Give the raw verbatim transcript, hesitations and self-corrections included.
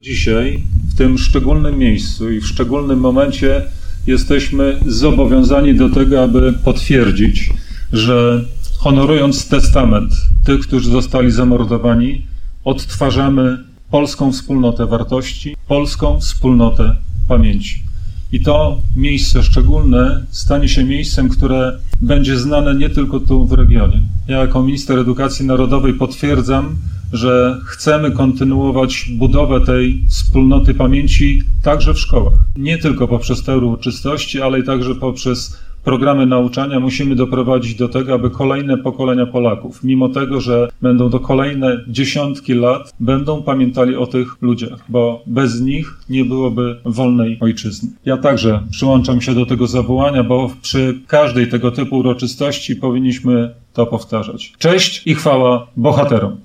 Dzisiaj, w tym szczególnym miejscu i w szczególnym momencie jesteśmy zobowiązani do tego, aby potwierdzić, że honorując testament tych, którzy zostali zamordowani, odtwarzamy polską wspólnotę wartości, polską wspólnotę pamięci. I to miejsce szczególne stanie się miejscem, które będzie znane nie tylko tu w regionie. Ja jako minister edukacji narodowej potwierdzam, że chcemy kontynuować budowę tej wspólnoty pamięci także w szkołach. Nie tylko poprzez te uroczystości, ale i także poprzez programy nauczania musimy doprowadzić do tego, aby kolejne pokolenia Polaków, mimo tego, że będą to kolejne dziesiątki lat, będą pamiętali o tych ludziach, bo bez nich nie byłoby wolnej ojczyzny. Ja także przyłączam się do tego zawołania, bo przy każdej tego typu uroczystości powinniśmy to powtarzać. Cześć i chwała bohaterom!